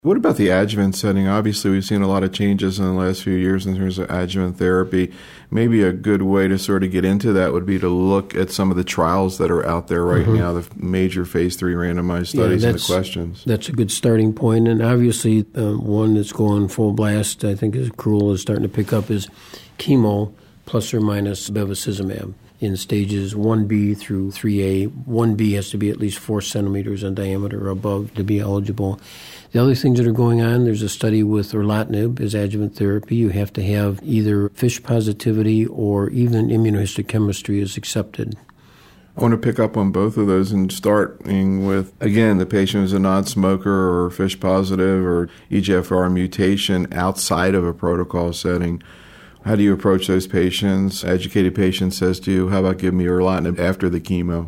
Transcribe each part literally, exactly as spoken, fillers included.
What about the adjuvant setting? Obviously, we've seen a lot of changes in the last few years in terms of adjuvant therapy. Maybe a good way to sort of get into that would be to look at some of the trials that are out there right mm-hmm. now, the major phase three randomized studies yeah, and the questions. That's a good starting point. And obviously, um, one that's going full blast, I think is cruel, is starting to pick up is chemo plus or minus bevacizumab in stages one B through three A. one B has to be at least four centimeters in diameter or above to be eligible. The other things that are going on, there's a study with erlotinib as adjuvant therapy. You have to have either FISH positivity or even immunohistochemistry is accepted. I want to pick up on both of those and starting with, again, the patient who's a non-smoker or FISH positive or E G F R mutation outside of a protocol setting. How do you approach those patients? Educated patient says to you, how about give me erlotinib after the chemo?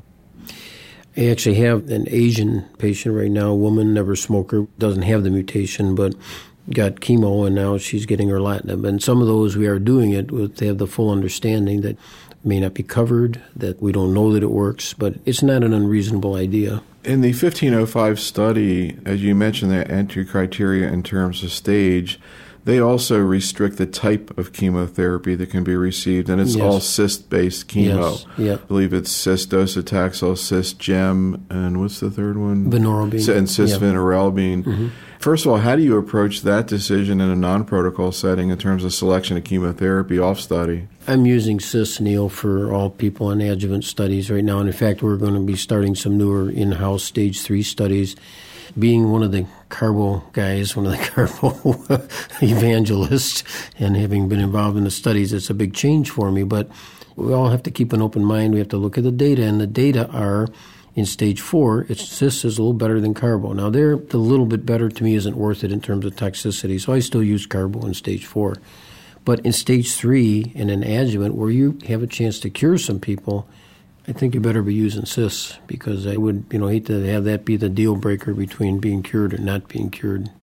I actually have an Asian patient right now, a woman, never smoker, doesn't have the mutation, but got chemo, and now she's getting erlotinib. And some of those, we are doing it with, they have the full understanding that it may not be covered, that we don't know that it works, but it's not an unreasonable idea. In the fifteen oh five study, as you mentioned, the entry criteria in terms of stage, they also restrict the type of chemotherapy that can be received, and it's yes. all cyst-based chemo. Yes. Yeah. I believe it's cis-docetaxel, cis-gem, and what's the third one? Vinorelbine. And cis-vinorelbine. Mm-hmm. First of all, how do you approach that decision in a non-protocol setting in terms of selection of chemotherapy off-study? I'm using cis, Neil, for all people on adjuvant studies right now. And in fact, we're going to be starting some newer in-house stage three studies. Being one of the carbo guys, one of the carbo evangelists, and having been involved in the studies, it's a big change for me. But we all have to keep an open mind. We have to look at the data, and the data are in stage four, it's cis is a little better than carbo. Now, they're a little bit better to me isn't worth it in terms of toxicity, so I still use carbo in stage four. But in stage three, in an adjuvant, where you have a chance to cure some people, I think you better be using cis, because I would, you know, hate to have that be the deal breaker between being cured or not being cured.